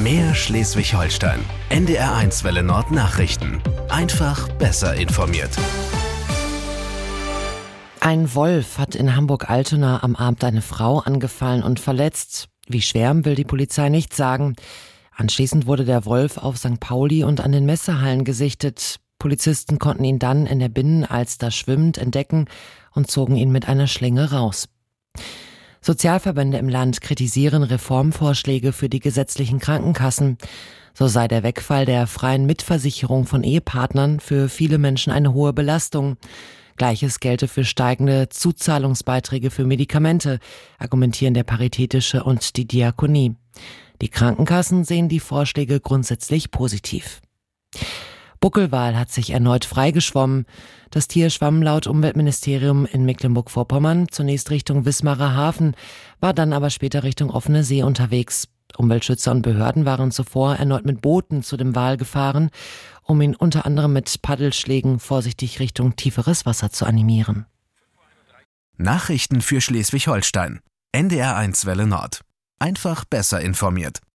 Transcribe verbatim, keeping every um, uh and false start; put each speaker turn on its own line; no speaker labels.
Mehr Schleswig-Holstein. N D R eins Welle Nord Nachrichten. Einfach besser informiert.
Ein Wolf hat in Hamburg-Altona am Abend eine Frau angefallen und verletzt. Wie schwer, will die Polizei nicht sagen. Anschließend wurde der Wolf auf Sankt Pauli und an den Messehallen gesichtet. Polizisten konnten ihn dann in der Binnenalster schwimmend entdecken und zogen ihn mit einer Schlinge raus. Sozialverbände im Land kritisieren Reformvorschläge für die gesetzlichen Krankenkassen. So sei der Wegfall der freien Mitversicherung von Ehepartnern für viele Menschen eine hohe Belastung. Gleiches gelte für steigende Zuzahlungsbeiträge für Medikamente, argumentieren der Paritätische und die Diakonie. Die Krankenkassen sehen die Vorschläge grundsätzlich positiv. Buckelwal hat sich erneut freigeschwommen. Das Tier schwamm laut Umweltministerium in Mecklenburg-Vorpommern zunächst Richtung Wismarer Hafen, war dann aber später Richtung offene See unterwegs. Umweltschützer und Behörden waren zuvor erneut mit Booten zu dem Wal gefahren, um ihn unter anderem mit Paddelschlägen vorsichtig Richtung tieferes Wasser zu animieren.
Nachrichten für Schleswig-Holstein. N D R eins Welle Nord. Einfach besser informiert.